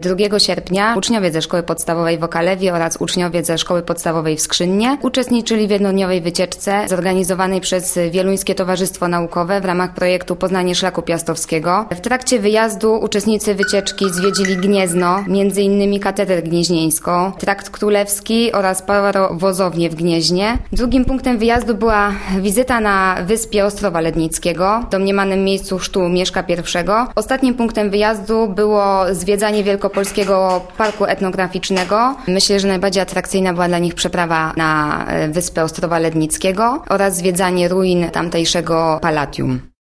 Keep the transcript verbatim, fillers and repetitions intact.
drugiego sierpnia uczniowie ze Szkoły Podstawowej w Okalewie oraz uczniowie ze Szkoły Podstawowej w Skrzynnie uczestniczyli w jednodniowej wycieczce zorganizowanej przez Wieluńskie Towarzystwo Naukowe w ramach projektu Poznanie Szlaku Piastowskiego. W trakcie wyjazdu uczestnicy wycieczki zwiedzili Gniezno, między innymi Katedrę Gnieźnieńską, Trakt Królewski oraz parowozownię w Gnieźnie. Drugim punktem wyjazdu była wizyta na wyspie Ostrowa Lednickiego, domniemanym miejscu chrztu Mieszka pierwszego. Ostatnim punktem wyjazdu było zwiedzanie Wielkopolskiego Parku Etnograficznego. Myślę, że najbardziej atrakcyjna była dla nich przeprawa na wyspę Ostrowa Lednickiego oraz zwiedzanie ruin tamtejszego Palatium.